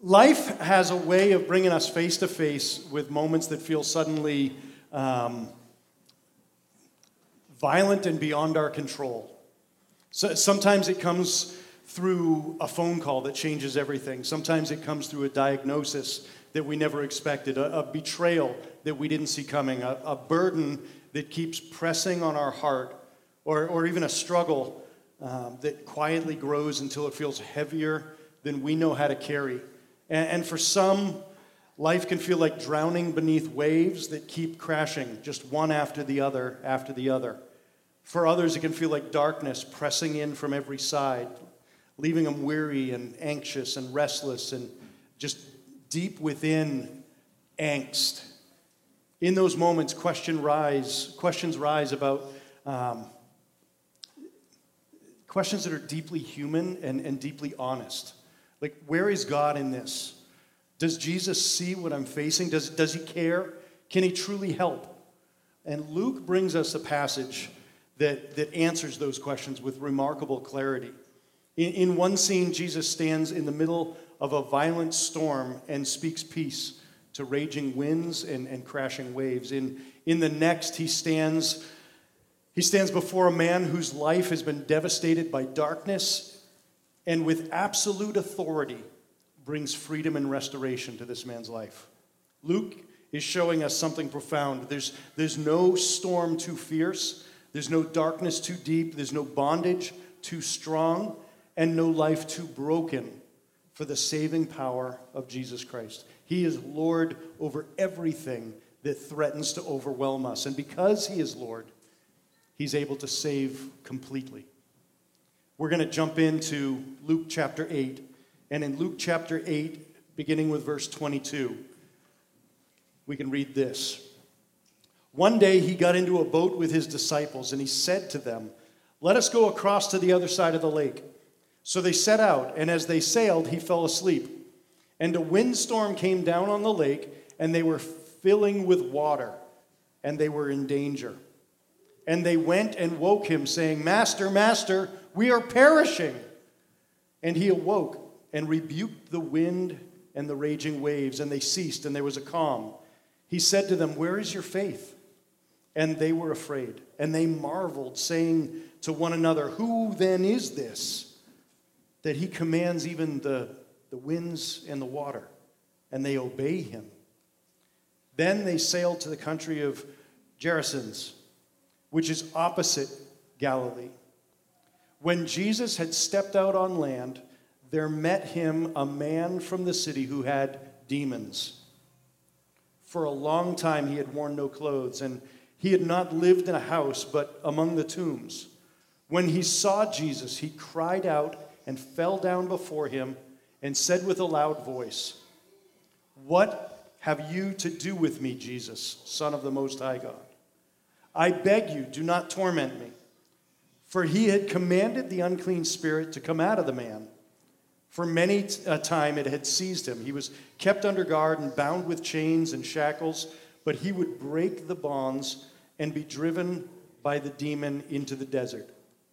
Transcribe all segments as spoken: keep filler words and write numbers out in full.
Life has a way of bringing us face to face with moments that feel suddenly um, violent and beyond our control. So sometimes it comes through a phone call that changes everything. Sometimes it comes through a diagnosis that we never expected, a, a betrayal that we didn't see coming, a, a burden that keeps pressing on our heart, or, or even a struggle um, that quietly grows until it feels heavier than we know how to carry. And, and for some, life can feel like drowning beneath waves that keep crashing, just one after the other after the other. For others, it can feel like darkness pressing in from every side, leaving them weary and anxious and restless and just deep within angst. In those moments, question rise, questions rise about um, questions that are deeply human and, and deeply honest. Like, where is God in this? Does Jesus see what I'm facing? Does, does he care? Can he truly help? And Luke brings us a passage that, that answers those questions with remarkable clarity. In, in one scene, Jesus stands in the middle of a violent storm and speaks peace to raging winds and, and crashing waves. In, in the next, he stands, he stands before a man whose life has been devastated by darkness, and with absolute authority brings freedom and restoration to this man's life. Luke is showing us something profound. There's, there's no storm too fierce. There's no darkness too deep. There's no bondage too strong, and no life too broken for the saving power of Jesus Christ. He is Lord over everything that threatens to overwhelm us. And because he is Lord, he's able to save completely. We're going to jump into Luke chapter eight. And in Luke chapter eight, beginning with verse twenty-two, we can read this. One day he got into a boat with his disciples, and he said to them, "Let us go across to the other side of the lake." So they set out, and as they sailed, he fell asleep. And a windstorm came down on the lake, and they were filling with water, and they were in danger. And they went and woke him, saying, "Master, Master, we are perishing." And he awoke and rebuked the wind and the raging waves, and they ceased, and there was a calm. He said to them, "Where is your faith?" And they were afraid, and they marveled, saying to one another, "Who then is this, that he commands even the, the winds and the water, and they obey him?" Then they sailed to the country of Gerasenes, which is opposite Galilee. When Jesus had stepped out on land, there met him a man from the city who had demons. For a long time he had worn no clothes, and he had not lived in a house, but among the tombs. When he saw Jesus, he cried out and fell down before him and said with a loud voice, "What have you to do with me, Jesus, Son of the Most High God? I beg you, do not torment me." For he had commanded the unclean spirit to come out of the man. For many a time it had seized him. He was kept under guard and bound with chains and shackles, but he would break the bonds and be driven by the demon into the desert.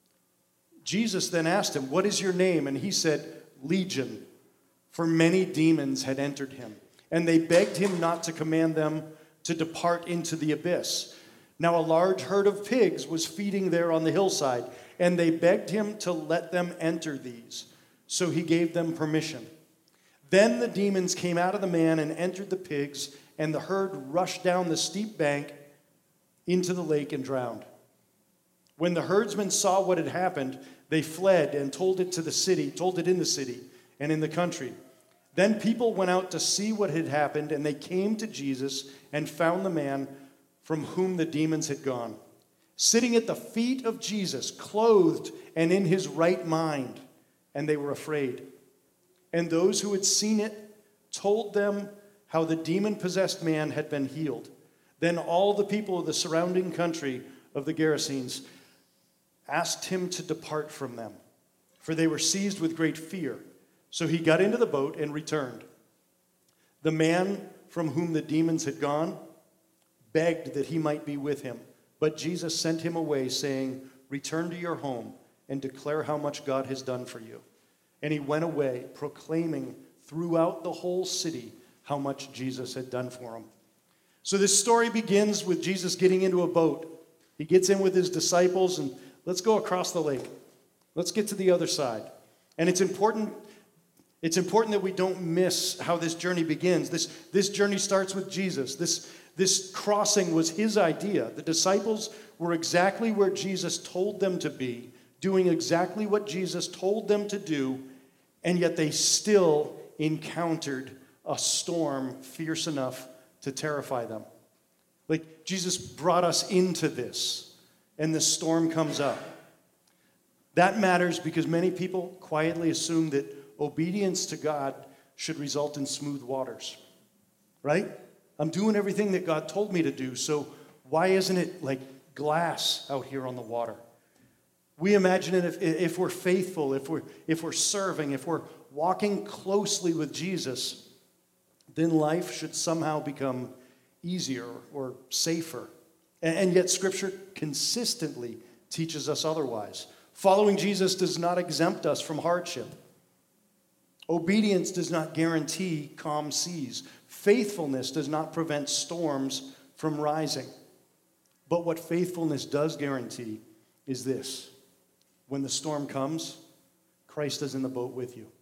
Jesus then asked him, "What is your name?" And he said, "Legion," for many demons had entered him. And they begged him not to command them to depart into the abyss. Now a large herd of pigs was feeding there on the hillside, and they begged him to let them enter these. So he gave them permission. Then the demons came out of the man and entered the pigs, and the herd rushed down the steep bank into the lake and drowned. When the herdsmen saw what had happened, they fled and told it to the city, told it in the city and in the country. Then people went out to see what had happened, and they came to Jesus and found the man from whom the demons had gone, sitting at the feet of Jesus, clothed and in his right mind, and they were afraid. And those who had seen it told them how the demon-possessed man had been healed. Then all the people of the surrounding country of the Gerasenes asked him to depart from them, for they were seized with great fear. So he got into the boat and returned. The man from whom the demons had gone begged that he might be with him, but Jesus sent him away, saying, "Return to your home and declare how much God has done for you." And he went away, proclaiming throughout the whole city how much Jesus had done for him. So this story begins with Jesus getting into a boat. He gets in with his disciples and let's go across the lake. Let's get to the other side. And it's important, it's important that we don't miss how this journey begins. This, this journey starts with Jesus. This, this crossing was his idea. The disciples were exactly where Jesus told them to be, doing exactly what Jesus told them to do, and yet they still encountered a storm fierce enough to terrify them. Like, Jesus brought us into this, and the storm comes up. That matters because many people quietly assume that obedience to God should result in smooth waters, right? I'm doing everything that God told me to do, so why isn't it like glass out here on the water? We imagine it if, if we're faithful, if we're, if we're serving, if we're walking closely with Jesus, then life should somehow become easier or safer. And, and yet Scripture consistently teaches us otherwise. Following Jesus does not exempt us from hardship. Obedience does not guarantee calm seas. Faithfulness does not prevent storms from rising. But what faithfulness does guarantee is this: when the storm comes, Christ is in the boat with you.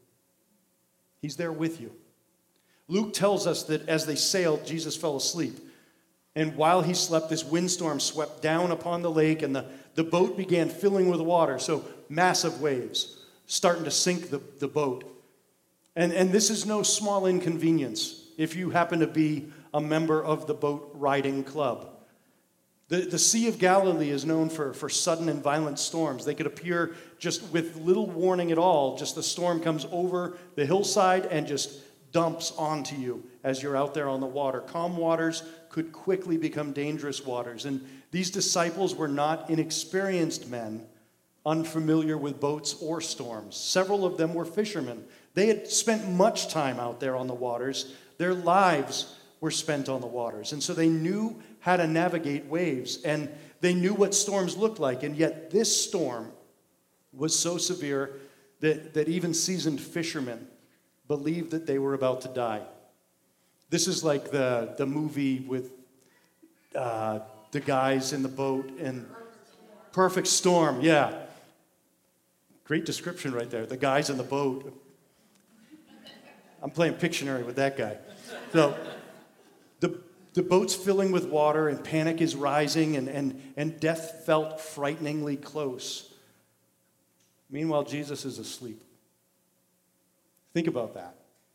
He's there with you. Luke tells us that as they sailed, Jesus fell asleep. And while he slept, this windstorm swept down upon the lake, and the, the boat began filling with water. So massive waves starting to sink the, the boat. And, and this is no small inconvenience if you happen to be a member of the boat riding club. The, the Sea of Galilee is known for, for sudden and violent storms. They could appear just with little warning at all. Just the storm comes over the hillside and just dumps onto you as you're out there on the water. Calm waters could quickly become dangerous waters. And these disciples were not inexperienced men, unfamiliar with boats or storms. Several of them were fishermen. They had spent much time out there on the waters. Their lives were spent on the waters. And so they knew how to navigate waves, and they knew what storms looked like. And yet this storm was so severe that, that even seasoned fishermen believed that they were about to die. This is like the, the movie with uh, the guys in the boat and Perfect Storm, yeah. Great description right there. The guys in the boat. I'm playing Pictionary with that guy. So the, the boat's filling with water and panic is rising and, and, and death felt frighteningly close. Meanwhile, Jesus is asleep. Think about that.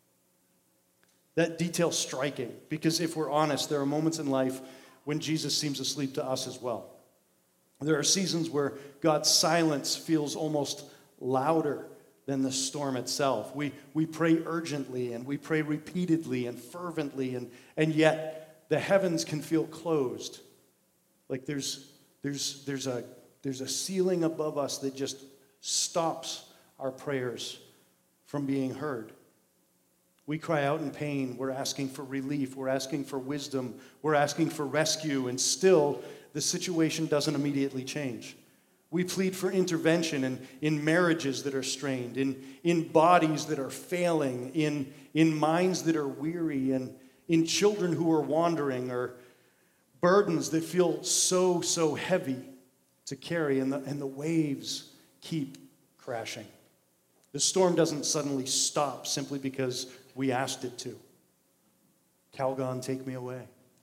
That detail's striking because if we're honest, there are moments in life when Jesus seems asleep to us as well. There are seasons where God's silence feels almost louder than the storm itself. We, we pray urgently and we pray repeatedly and fervently, and, and yet the heavens can feel closed. Like there's, there's, there's, a, there's a ceiling above us that just stops our prayers from being heard. We cry out in pain. We're asking for relief. We're asking for wisdom. We're asking for rescue, and still the situation doesn't immediately change. We plead for intervention in, in marriages that are strained, in, in bodies that are failing, in, in minds that are weary, and in children who are wandering, or burdens that feel so, so heavy to carry, and the, and the waves keep crashing. The storm doesn't suddenly stop simply because we asked it to. Calgon, take me away.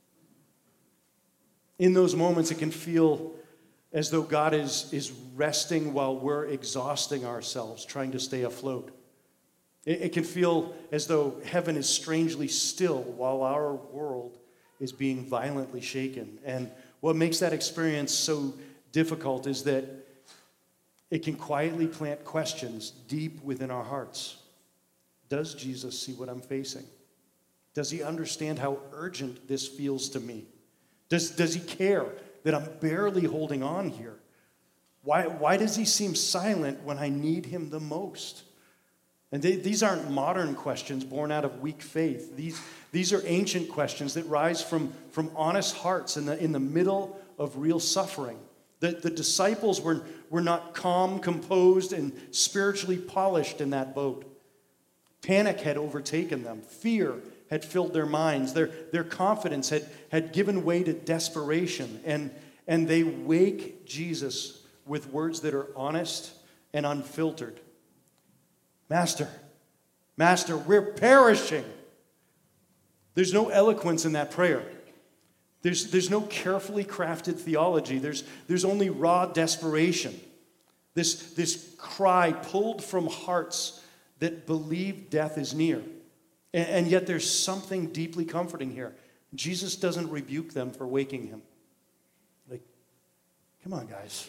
In those moments, it can feel as though God is, is resting while we're exhausting ourselves, trying to stay afloat. It, it can feel as though heaven is strangely still while our world is being violently shaken. And what makes that experience so difficult is that it can quietly plant questions deep within our hearts. Does Jesus see what I'm facing? Does he understand how urgent this feels to me? Does, does he care that I'm barely holding on here? Why, why does he seem silent when I need him the most? And they, these aren't modern questions born out of weak faith. These, these are ancient questions that rise from, from honest hearts in the, in the middle of real suffering. The, the disciples were, were not calm, composed, and spiritually polished in that boat. Panic had overtaken them. Fear had filled their minds. Their, their confidence had, had given way to desperation. And, and they wake Jesus with words that are honest and unfiltered. Master, Master, we're perishing. There's no eloquence in that prayer. There's, there's no carefully crafted theology. There's, there's only raw desperation. This, this cry pulled from hearts that believe death is near. And, and yet there's something deeply comforting here. Jesus doesn't rebuke them for waking him. Like, come on, guys.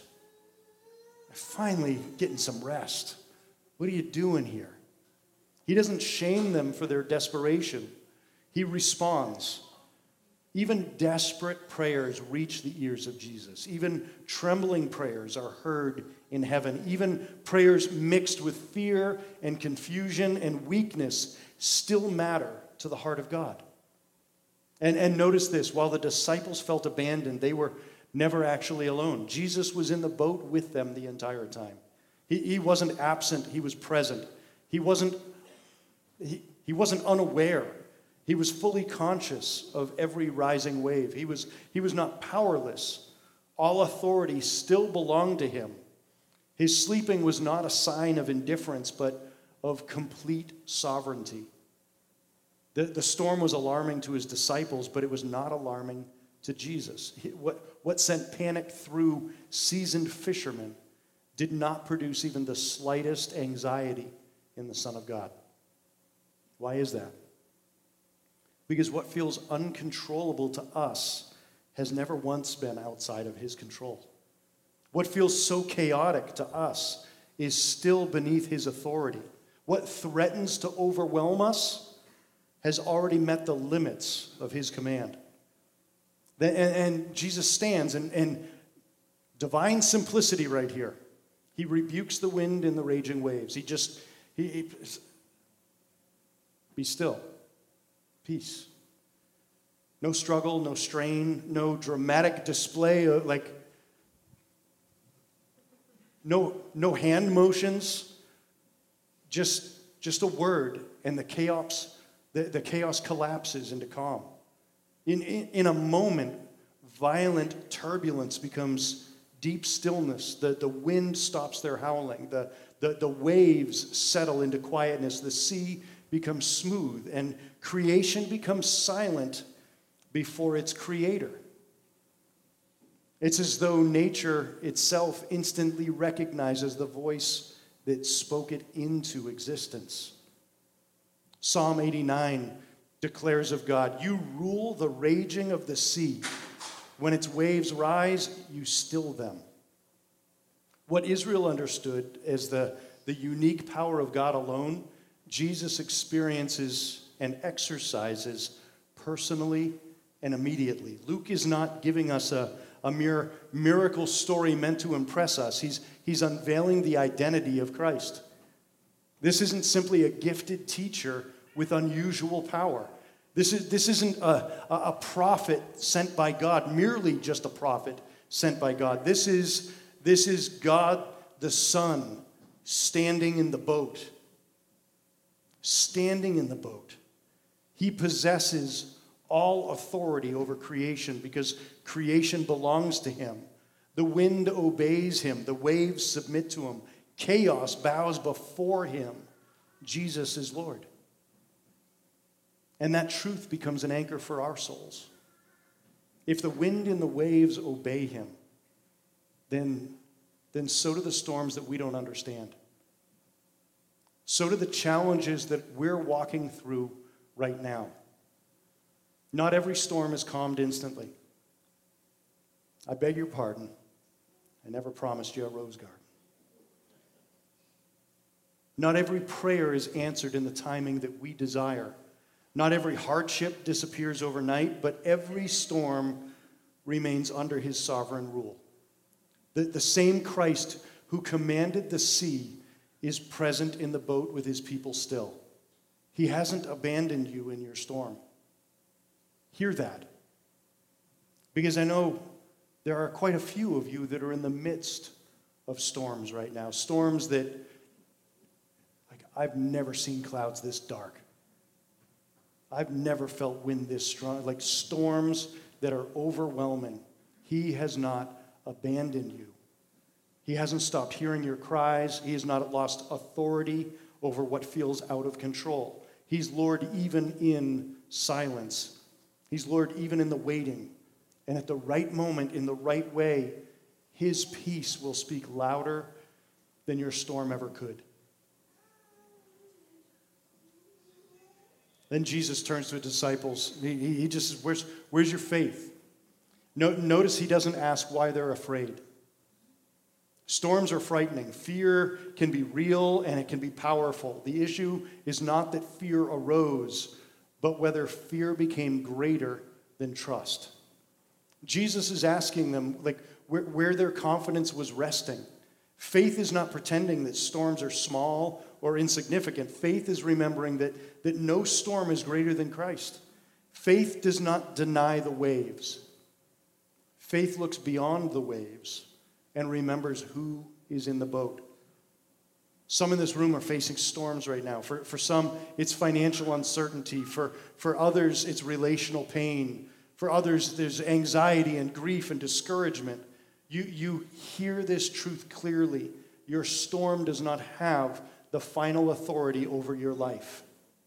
I'm finally getting some rest. What are you doing here? He doesn't shame them for their desperation. He responds. Even desperate prayers reach the ears of Jesus. Even trembling prayers are heard in heaven. Even prayers mixed with fear and confusion and weakness still matter to the heart of God. And, and notice this, while the disciples felt abandoned, they were never actually alone. Jesus was in the boat with them the entire time. He, he wasn't absent, he was present. He wasn't, he, he wasn't unaware. He was fully conscious of every rising wave. He was, he was not powerless. All authority still belonged to him. His sleeping was not a sign of indifference, but of complete sovereignty. The, the storm was alarming to his disciples, but it was not alarming to Jesus. What, what sent panic through seasoned fishermen did not produce even the slightest anxiety in the Son of God. Why is that? Because what feels uncontrollable to us has never once been outside of his control. What feels so chaotic to us is still beneath his authority. What threatens to overwhelm us has already met the limits of his command. And, and Jesus stands in, in divine simplicity right here. He rebukes the wind and the raging waves. He just, he, he be still. Peace. No struggle, no strain, no dramatic display, of, like, no, no hand motions, just, just a word, and the chaos, the, the chaos collapses into calm. In, in, in a moment, violent turbulence becomes deep stillness. The, the wind stops their howling. The, the, the waves settle into quietness. The sea becomes smooth, and creation becomes silent before its creator. It's as though nature itself instantly recognizes the voice that spoke it into existence. Psalm eighty-nine declares of God, "You rule the raging of the sea. When its waves rise, you still them." What Israel understood as the, the unique power of God alone, Jesus experiences and exercises personally and immediately. Luke is not giving us a, a mere miracle story meant to impress us. He's, he's unveiling the identity of Christ. This isn't simply a gifted teacher with unusual power. This, is, this isn't a, a, a prophet sent by God, merely just a prophet sent by God. This is, this is God the Son standing in the boat. Standing in the boat. He possesses all authority over creation because creation belongs to him. The wind obeys him. The waves submit to him. Chaos bows before him. Jesus is Lord. And that truth becomes an anchor for our souls. If the wind and the waves obey him, then, then so do the storms that we don't understand. So do the challenges that we're walking through right now. Not every storm is calmed instantly. I beg your pardon. I never promised you a rose garden. Not every prayer is answered in the timing that we desire. Not every hardship disappears overnight, but every storm remains under his sovereign rule. The, the same Christ who commanded the sea is present in the boat with his people still. He hasn't abandoned you in your storm. Hear that. Because I know there are quite a few of you that are in the midst of storms right now. Storms that, like, I've never seen clouds this dark. I've never felt wind this strong, like storms that are overwhelming. He has not abandoned you. He hasn't stopped hearing your cries. He has not lost authority over what feels out of control. He's Lord even in silence. He's Lord even in the waiting. And at the right moment, in the right way, his peace will speak louder than your storm ever could. Then Jesus turns to his disciples. He, he just says, where's, where's your faith? No, notice he doesn't ask why they're afraid. Storms are frightening. Fear can be real and it can be powerful. The issue is not that fear arose, but whether fear became greater than trust. Jesus is asking them like where, where their confidence was resting. Faith is not pretending that storms are small or insignificant. Faith is remembering that, that no storm is greater than Christ. Faith does not deny the waves. Faith looks beyond the waves and remembers who is in the boat. Some in this room are facing storms right now. For, for some, it's financial uncertainty. For, for others, it's relational pain. For others, there's anxiety and grief and discouragement. You, you hear this truth clearly. Your storm does not have the final authority over your life.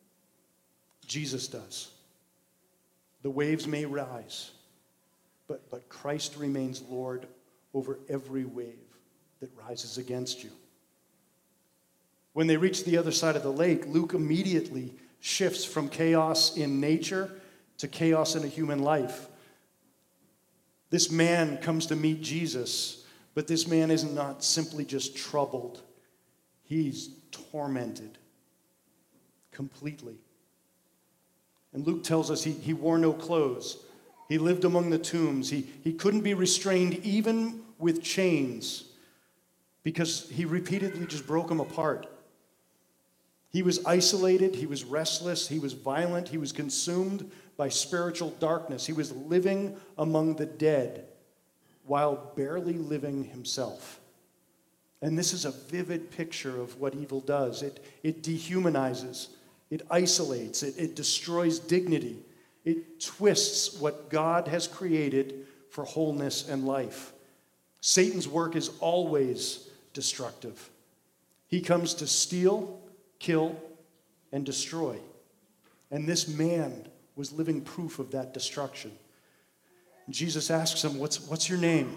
Jesus does. The waves may rise, but, but Christ remains Lord over every wave that rises against you. When they reach the other side of the lake, Luke immediately shifts from chaos in nature to chaos in a human life. This man comes to meet Jesus, but this man is not simply just troubled. He's tormented completely. And Luke tells us he, he wore no clothes. He lived among the tombs. He, he couldn't be restrained even with chains because he repeatedly just broke them apart. He was isolated. He was restless. He was violent. He was consumed by spiritual darkness. He was living among the dead while barely living himself. And this is a vivid picture of what evil does. It, it dehumanizes. It isolates. It, it destroys dignity. It twists what God has created for wholeness and life. Satan's work is always destructive. He comes to steal, kill, and destroy. And this man was living proof of that destruction. Jesus asks him, what's, what's your name?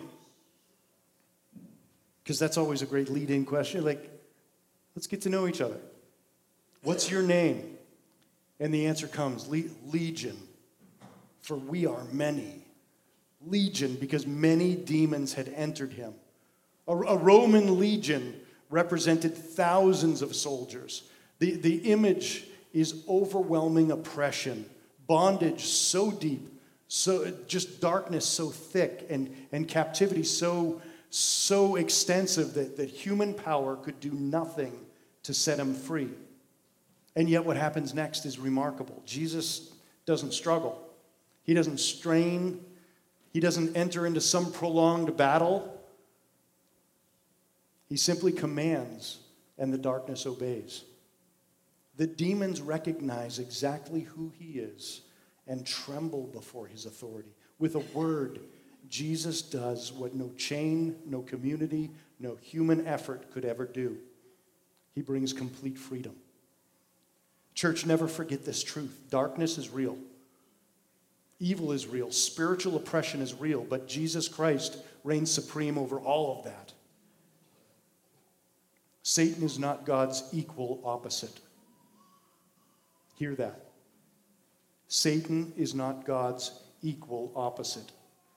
Because that's always a great lead-in question. Like, let's get to know each other. What's your name? And the answer comes, Le- Legion, for we are many. Legion, because many demons had entered him. A, a Roman legion represented thousands of soldiers. The, the image is overwhelming oppression, bondage so deep, so just darkness so thick, and, and captivity so, so extensive that, that human power could do nothing to set him free. And yet what happens next is remarkable. Jesus doesn't struggle. He doesn't strain. He doesn't enter into some prolonged battle. He simply commands, and the darkness obeys. The demons recognize exactly who he is and tremble before his authority. With a word, Jesus does what no chain, no community, no human effort could ever do. He brings complete freedom. Church, never forget this truth. Darkness is real. Evil is real. Spiritual oppression is real. But Jesus Christ reigns supreme over all of that. Satan is not God's equal opposite. Hear that. Satan is not God's equal opposite.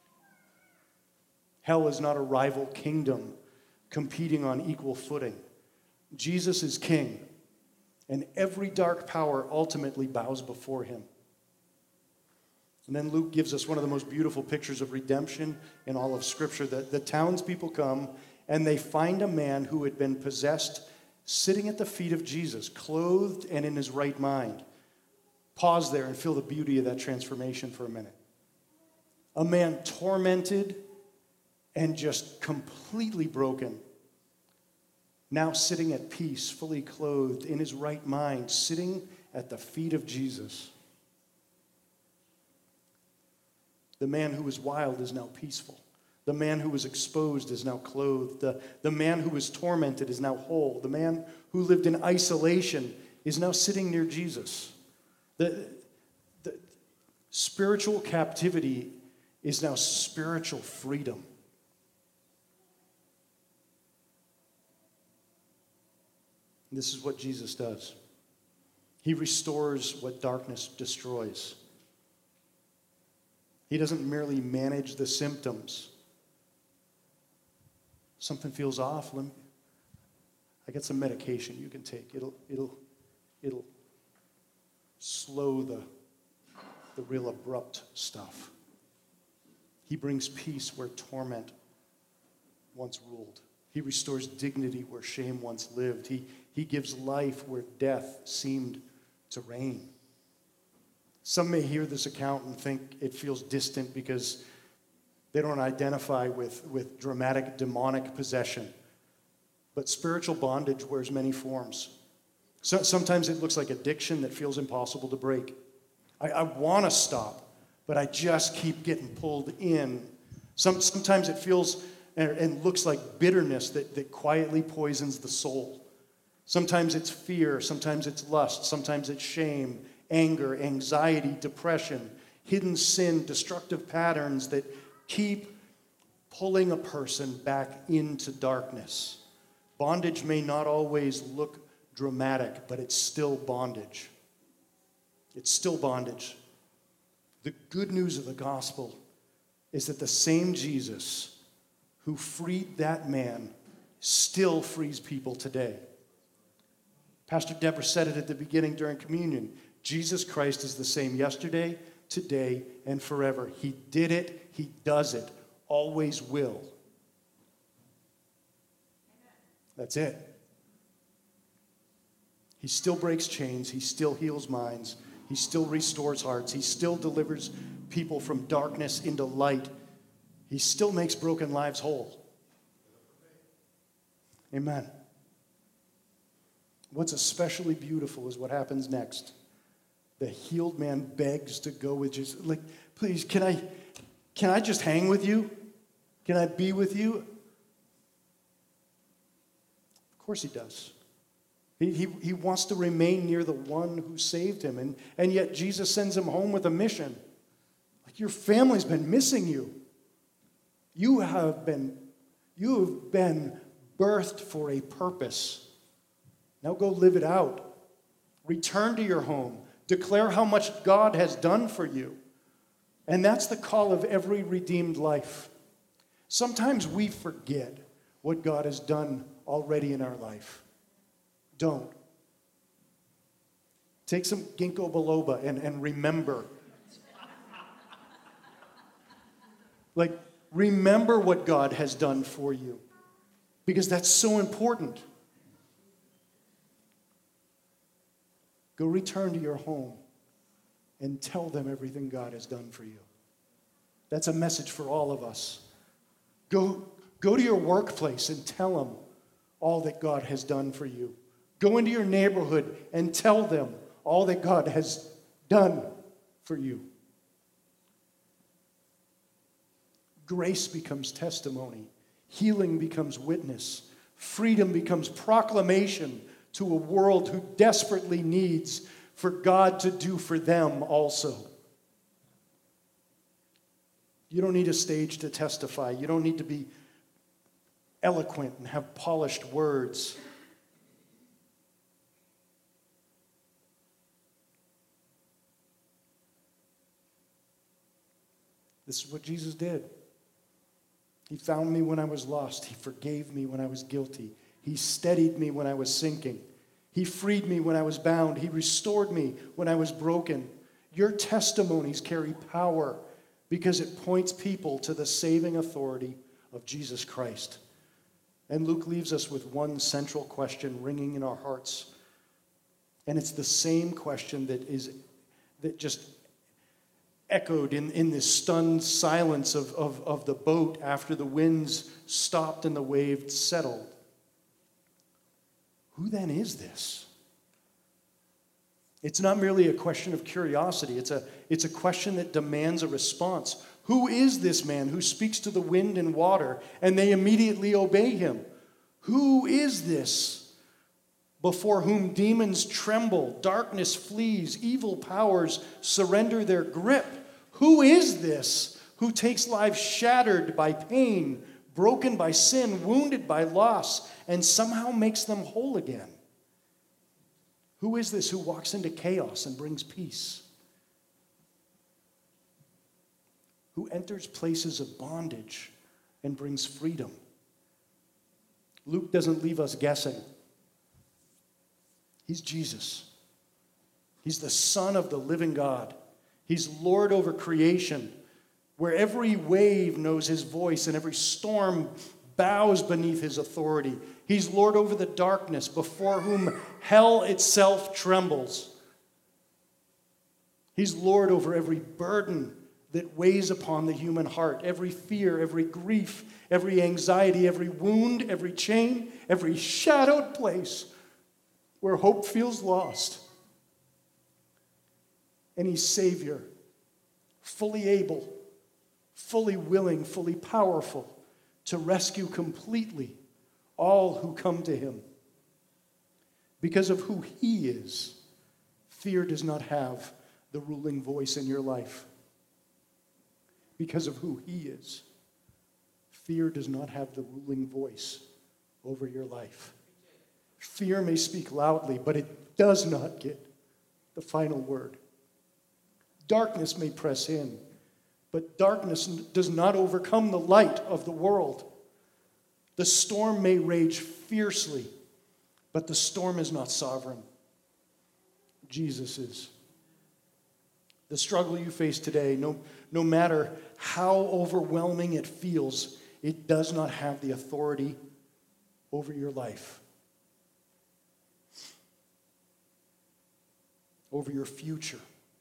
Hell is not a rival kingdom competing on equal footing. Jesus is king, and every dark power ultimately bows before him. And then Luke gives us one of the most beautiful pictures of redemption in all of Scripture. The, the townspeople come, and they find a man who had been possessed sitting at the feet of Jesus, clothed and in his right mind. Pause there and feel the beauty of that transformation for a minute. A man tormented and just completely broken. now sitting at peace, fully clothed, in his right mind, sitting at the feet of Jesus. The man who was wild is now peaceful. The man who was exposed is now clothed. The, the man who was tormented is now whole. The man who lived in isolation is now sitting near Jesus. The, the spiritual captivity is now spiritual freedom. This is what Jesus does. He restores what darkness destroys. He doesn't merely manage the symptoms. Something feels off. Let me, I got some medication you can take. It'll, it'll, it'll slow the, the real abrupt stuff. He brings peace where torment once ruled. He restores dignity where shame once lived. He, he gives life where death seemed to reign. Some may hear this account and think it feels distant because they don't identify with, with dramatic demonic possession. But spiritual bondage wears many forms. So, sometimes it looks like addiction that feels impossible to break. I, I want to stop, but I just keep getting pulled in. Some, sometimes it feels and, and looks like bitterness that, that quietly poisons the soul. Sometimes it's fear, sometimes it's lust, sometimes it's shame, anger, anxiety, depression, hidden sin, destructive patterns that keep pulling a person back into darkness. Bondage may not always look dramatic, but it's still bondage. It's still bondage. The good news of the gospel is that the same Jesus who freed that man still frees people today. Pastor Deborah said it at the beginning during communion. Jesus Christ is the same yesterday, today, and forever. He did it. He does it. Always will. That's it. He still breaks chains. He still heals minds. He still restores hearts. He still delivers people from darkness into light. He still makes broken lives whole. Amen. What's especially beautiful is what happens next. The healed man begs to go with Jesus. Like, please, can I, can I just hang with you? Can I be with you? Of course he does. He, he, he wants to remain near the one who saved him. And, and yet Jesus sends him home with a mission. Like, your family's been missing you. You have been, you have been birthed for a purpose. Now go live it out. Return to your home. Declare how much God has done for you. And that's the call of every redeemed life. Sometimes we forget what God has done already in our life. Don't. Take some ginkgo biloba and, and remember. Like, remember what God has done for you. Because that's so important. Go return to your home and tell them everything God has done for you. That's a message for all of us. Go, go to your workplace and tell them all that God has done for you. Go into your neighborhood and tell them all that God has done for you. Grace becomes testimony. Healing becomes witness. Freedom becomes proclamation to a world who desperately needs for God to do for them also. You don't need a stage to testify. You don't need to be eloquent and have polished words. This is what Jesus did. He found me when I was lost. He forgave me when I was guilty. He steadied me when I was sinking. He freed me when I was bound. He restored me when I was broken. Your testimonies carry power because it points people to the saving authority of Jesus Christ. And Luke leaves us with one central question ringing in our hearts. And it's the same question that is that just echoed in, in this stunned silence of, of, of the boat after the winds stopped and the waves settled. who then is this? It's not merely a question of curiosity. It's a, it's a question that demands a response. Who is this man who speaks to the wind and water, and they immediately obey him? Who is this before whom demons tremble, darkness flees, evil powers surrender their grip? Who is this who takes lives shattered by pain, broken by sin, wounded by loss, and somehow makes them whole again? Who is this who walks into chaos and brings peace? Who enters places of bondage and brings freedom? Luke doesn't leave us guessing. He's Jesus. He's the Son of the living God. He's Lord over creation, where every wave knows his voice and every storm bows beneath his authority. He's Lord over the darkness, before whom hell itself trembles. He's Lord over every burden that weighs upon the human heart, every fear, every grief, every anxiety, every wound, every chain, every shadowed place where hope feels lost. And he's Savior, fully able, fully willing, fully powerful to rescue completely all who come to him. Because of who he is, fear does not have the ruling voice in your life. Because of who he is, fear does not have the ruling voice over your life. Fear may speak loudly, but it does not get the final word. Darkness may press in, but darkness does not overcome the light of the world. The storm may rage fiercely, but the storm is not sovereign. Jesus is. The struggle you face today, no, no matter how overwhelming it feels, it does not have the authority over your life, over your future,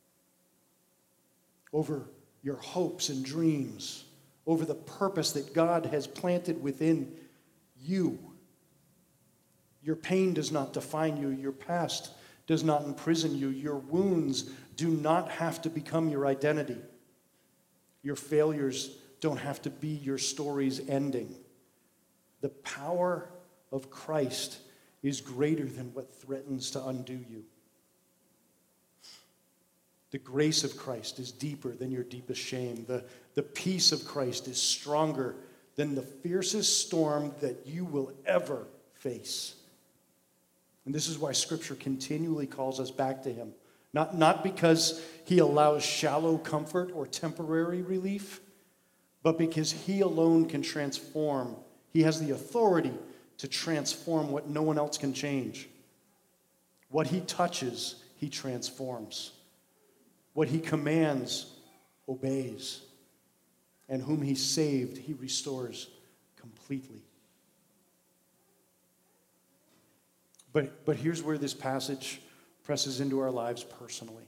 over your hopes and dreams, over the purpose that God has planted within you. Your pain does not define you. Your past does not imprison you. Your wounds do not have to become your identity. Your failures don't have to be your story's ending. The power of Christ is greater than what threatens to undo you. The grace of Christ is deeper than your deepest shame. The, the peace of Christ is stronger than the fiercest storm that you will ever face. And this is why Scripture continually calls us back to him. Not, not because he allows shallow comfort or temporary relief, but because he alone can transform. He has the authority to transform what no one else can change. What he touches, he transforms. What he commands, obeys. And whom he saved, he restores completely. But, but here's where this passage presses into our lives personally.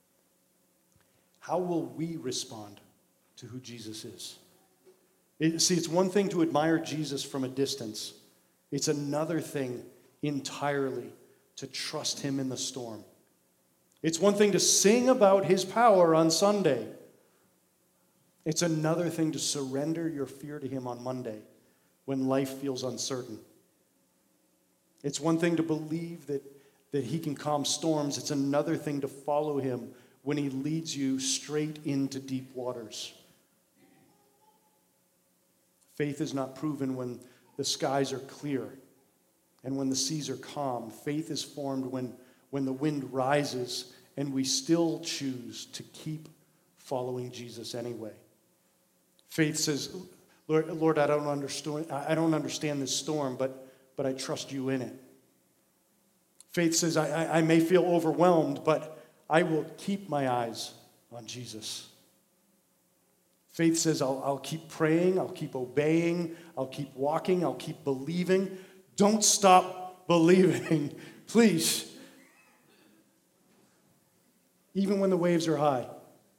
How will we respond to who Jesus is? It, see, it's one thing to admire Jesus from a distance. It's another thing entirely to trust him in the storm. It's one thing to sing about his power on Sunday. It's another thing to surrender your fear to him on Monday when life feels uncertain. It's one thing to believe that, that he can calm storms. It's another thing to follow him when he leads you straight into deep waters. Faith is not proven when the skies are clear and when the seas are calm. Faith is formed when, when the wind rises and we still choose to keep following Jesus anyway. Faith says, Lord, Lord, I don't understand, I don't understand this storm, but but I trust you in it. Faith says, I, I, I may feel overwhelmed, but I will keep my eyes on Jesus. Faith says, I'll, I'll keep praying, I'll keep obeying, I'll keep walking, I'll keep believing. Don't stop believing, please. Even when the waves are high.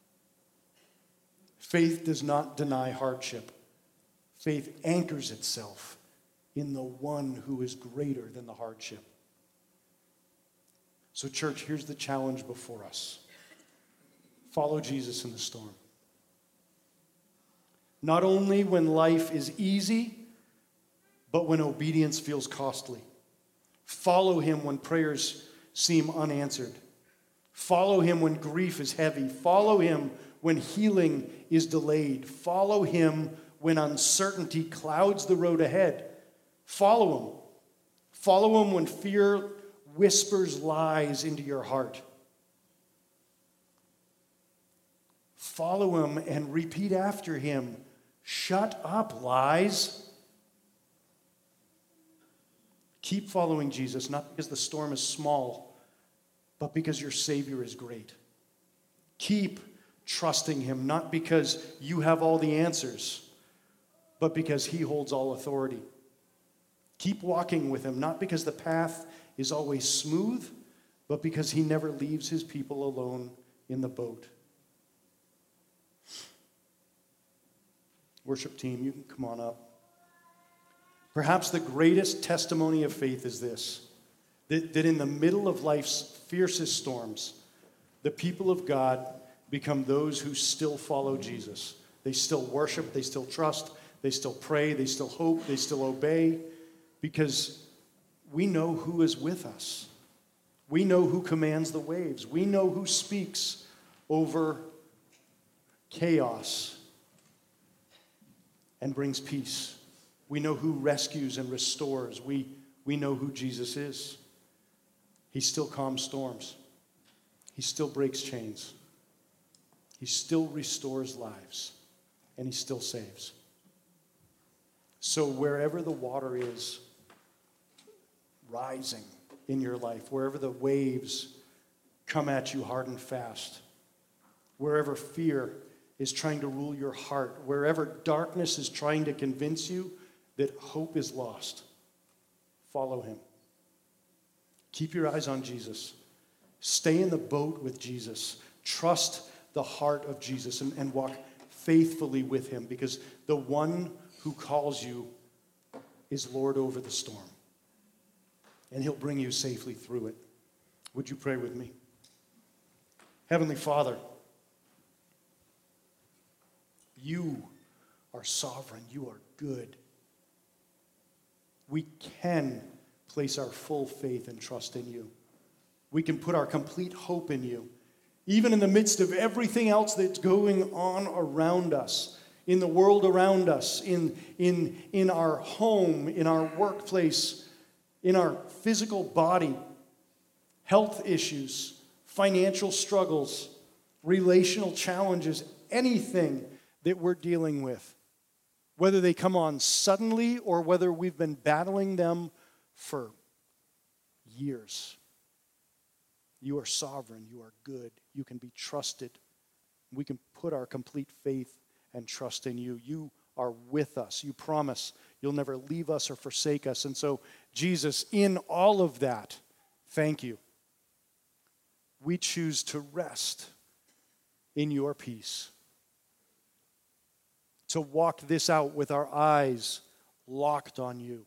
Faith does not deny hardship. Faith anchors itself in the one who is greater than the hardship. So, church, here's the challenge before us. Follow Jesus in the storm. Not only when life is easy, but when obedience feels costly. Follow him when prayers seem unanswered. Follow him when grief is heavy. Follow him when healing is delayed. Follow him when uncertainty clouds the road ahead. Follow him. Follow him when fear whispers lies into your heart. Follow him and repeat after him, "Shut up, lies." Keep following Jesus, not because the storm is small, but because your Savior is great. Keep trusting him, not because you have all the answers, but because he holds all authority. Keep walking with him, not because the path is always smooth, but because he never leaves his people alone in the boat. Worship team, you can come on up. Perhaps the greatest testimony of faith is this, that, that in the middle of life's fiercest storms, the people of God become those who still follow Jesus. They still worship, they still trust, they still pray, they still hope, they still obey, because we know who is with us. We know who commands the waves. We know who speaks over chaos and brings peace. We know who rescues and restores. We, we know who Jesus is. He still calms storms. He still breaks chains. He still restores lives. And he still saves. So wherever the water is rising in your life, wherever the waves come at you hard and fast, wherever fear is trying to rule your heart, wherever darkness is trying to convince you that hope is lost, follow him. Keep your eyes on Jesus. Stay in the boat with Jesus. Trust the heart of Jesus and, and walk faithfully with him, because the one who calls you is Lord over the storm. And he'll bring you safely through it. Would you pray with me? Heavenly Father, you are sovereign. You are good. We can place our full faith and trust in you. We can put our complete hope in you, even in the midst of everything else that's going on around us, in the world around us, in, in, in our home, in our workplace, in our physical body, health issues, financial struggles, relational challenges, anything that we're dealing with, whether they come on suddenly or whether we've been battling them for years. You are sovereign. You are good. You can be trusted. We can put our complete faith and trust in you. You are with us. You promise you'll never leave us or forsake us. And so, Jesus, in all of that, thank you. We choose to rest in your peace, to walk this out with our eyes locked on you,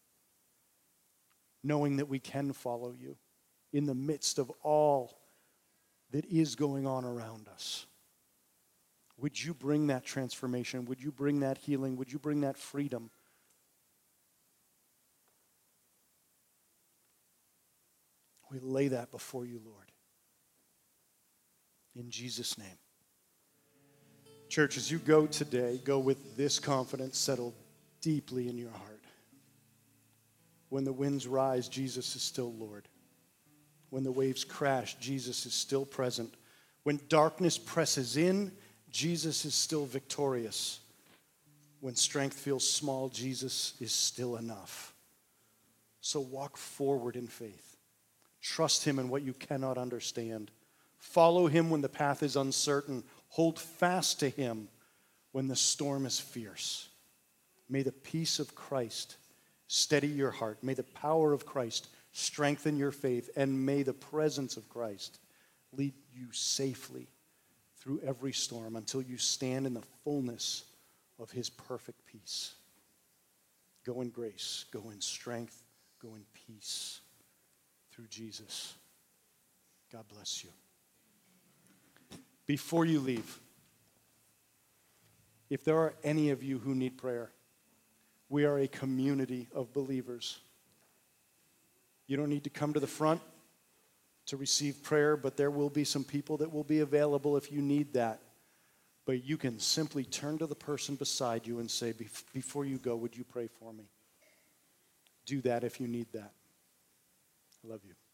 knowing that we can follow you in the midst of all that is going on around us. Would you bring that transformation? Would you bring that healing? Would you bring that freedom? We lay that before you, Lord. In Jesus' name. Church, as you go today, go with this confidence settled deeply in your heart. When the winds rise, Jesus is still Lord. When the waves crash, Jesus is still present. When darkness presses in, Jesus is still victorious. When strength feels small, Jesus is still enough. So walk forward in faith. Trust him in what you cannot understand. Follow him when the path is uncertain. Hold fast to him when the storm is fierce. May the peace of Christ steady your heart. May the power of Christ strengthen your faith. And may the presence of Christ lead you safely through every storm until you stand in the fullness of his perfect peace. Go in grace, go in strength, go in peace through Jesus. God bless you. Before you leave, if there are any of you who need prayer, we are a community of believers. You don't need to come to the front to receive prayer, but there will be some people that will be available if you need that. But you can simply turn to the person beside you and say, before you go, would you pray for me? Do that if you need that. I love you.